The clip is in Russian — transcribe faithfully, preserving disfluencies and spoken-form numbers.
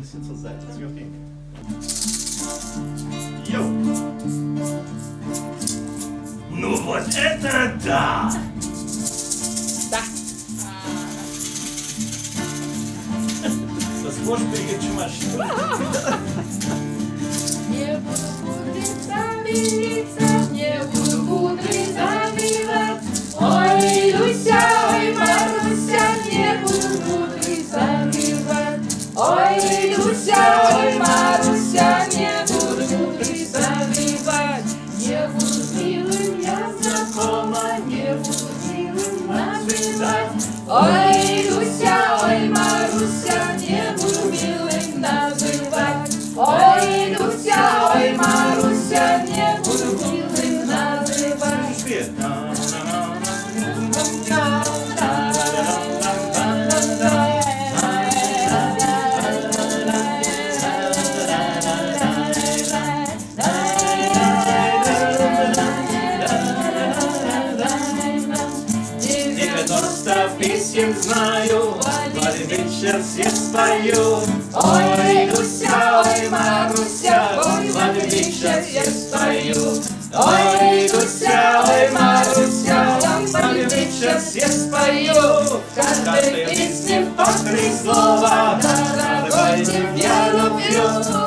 bisschen zur Seite. Joachim. Jo! Ну вот это да! Да. Das Vorspiel geht schon mal schnell. Не буду пудриться, вилиться, не буду пудриться, вилать. Ой, Люся, ой, Маруся, не буду пудриться, вилать. Ой, Люся, ой, Маруся, не буду пудриться, вилать. Не буду милым я знакома, не буду милым называть. Ой, Люся, ой, Маруся, не буду милым называть. Ой, Люся, ой, Маруся, не буду милым называть. девяносто песен знаю, Владимир сейчас я спою. Ой, Люся, ой, Маруся, ой, Владимир сейчас я спою. Ой, Люся, ой, Маруся, Владимир сейчас я спою. В каждой песне по три слова, дорогой, тебя люблю.